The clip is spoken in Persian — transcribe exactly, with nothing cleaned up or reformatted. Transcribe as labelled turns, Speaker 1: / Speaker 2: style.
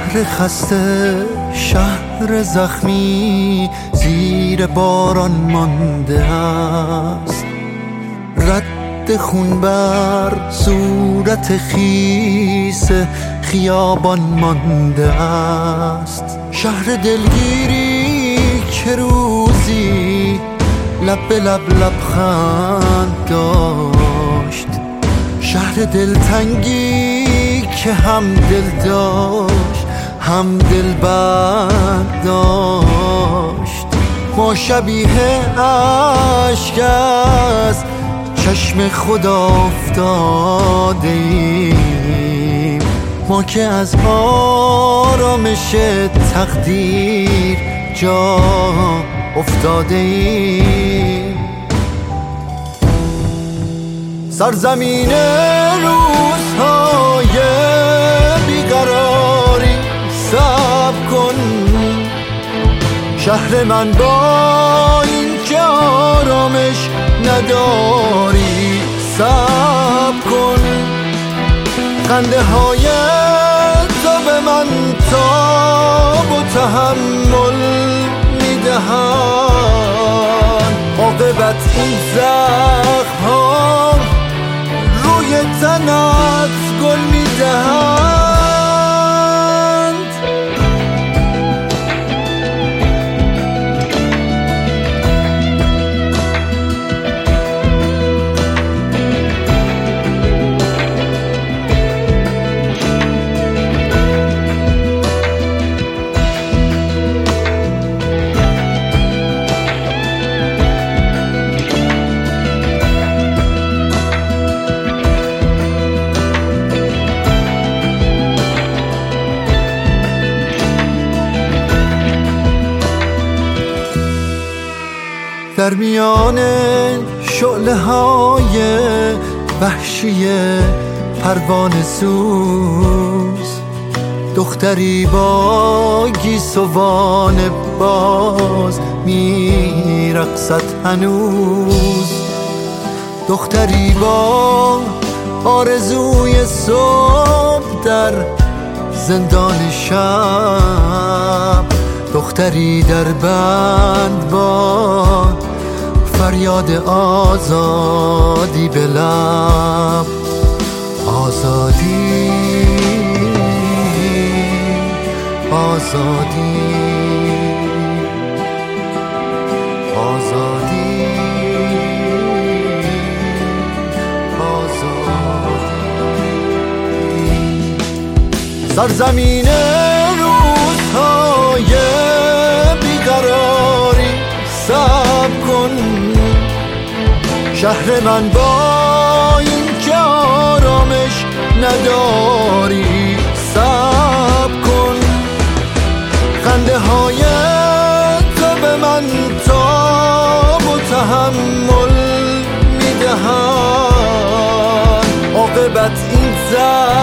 Speaker 1: شهر خسته، شهر زخمی زیر باران مانده است. رد خون بر صورت خیس خیابان مانده است. شهر دلگیری که روزی لب به لب لبخند داشت. شهر دلتنگی که هم دل داشت هم دل بند داشت. ما شبیه اشک از چشم خدا افتاده ایم، ما که از آرامش تقدیر جا افتاده ایم. سرزمین روزهای بیقراری صبر کن، شهر من با این که آرامش نداری صبر کن. خنده های تو به من تاب و تحمل میدهند، عاقبت این زخم ها روی تنت گل میدهند. در میان شعله های وحشی پروانه سوز، دختری با گیسوان باز میرقصد هنوز. دختری با آرزوی صبح در زندان شب، دختری در بند با فریاد آزادی به لب. آزادی آزادی آزادی آزادی. سرزمین روزهای بیقراری صبر کن، شهر من با این که آرامش نداری صبر کن. خنده های تو به من تاب و تحمل میدهند، عاقبت این زخم